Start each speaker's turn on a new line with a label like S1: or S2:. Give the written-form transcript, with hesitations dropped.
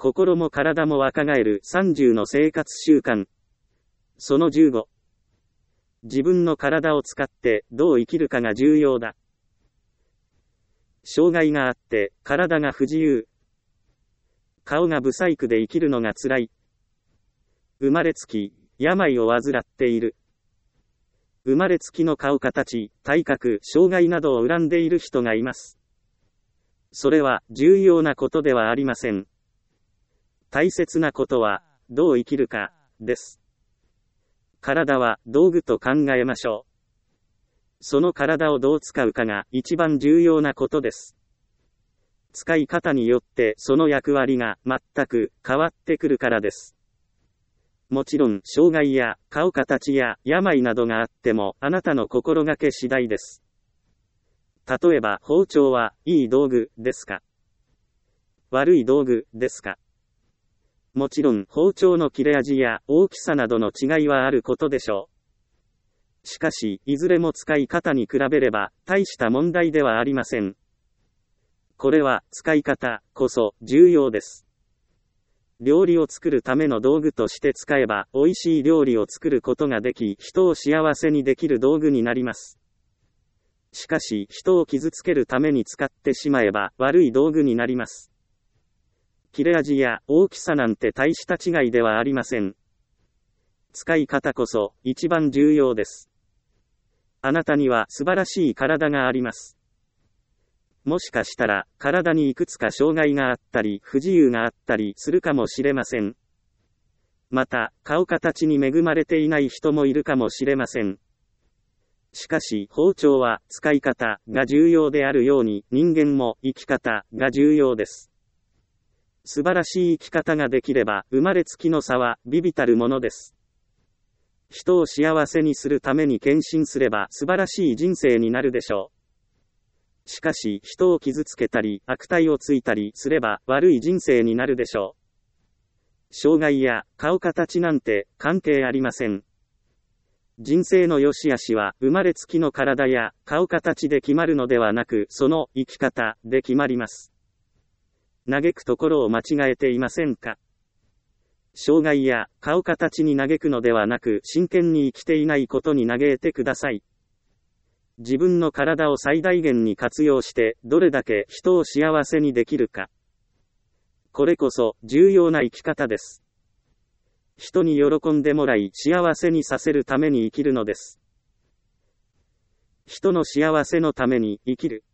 S1: 心も体も若返る30の生活習慣。その15。自分の体を使ってどう生きるかが重要だ。障害があって体が不自由。顔が不細工で生きるのが辛い。生まれつき病を患っている。生まれつきの顔形、体格、障害などを恨んでいる人がいます。それは重要なことではありません。大切なことは、どう生きるか、です。体は道具と考えましょう。その体をどう使うかが一番重要なことです。使い方によってその役割が全く変わってくるからです。もちろん障害や顔形や病などがあってもあなたの心がけ次第です。例えば包丁はいい道具ですか？悪い道具ですか？もちろん包丁の切れ味や大きさなどの違いはあることでしょう。しかしいずれも使い方に比べれば大した問題ではありません。これは使い方こそ重要です。料理を作るための道具として使えば美味しい料理を作ることができ、人を幸せにできる道具になります。しかし人を傷つけるために使ってしまえば悪い道具になります。切れ味や大きさなんて大した違いではありません。使い方こそ一番重要です。あなたには素晴らしい体があります。もしかしたら体にいくつか障害があったり不自由があったりするかもしれません。また顔形に恵まれていない人もいるかもしれません。しかし包丁は使い方が重要であるように人間も生き方が重要です。素晴らしい生き方ができれば生まれつきの差は微々たるものです。人を幸せにするために献身すれば素晴らしい人生になるでしょう。しかし人を傷つけたり悪態をついたりすれば悪い人生になるでしょう。障害や顔形なんて関係ありません。人生の良し悪しは生まれつきの体や顔形で決まるのではなく、その生き方で決まります。嘆くところを間違えていませんか？障害や顔形に嘆くのではなく、真剣に生きていないことに嘆いてください。自分の体を最大限に活用して、どれだけ人を幸せにできるか。これこそ重要な生き方です。人に喜んでもらい幸せにさせるために生きるのです。人の幸せのために生きる。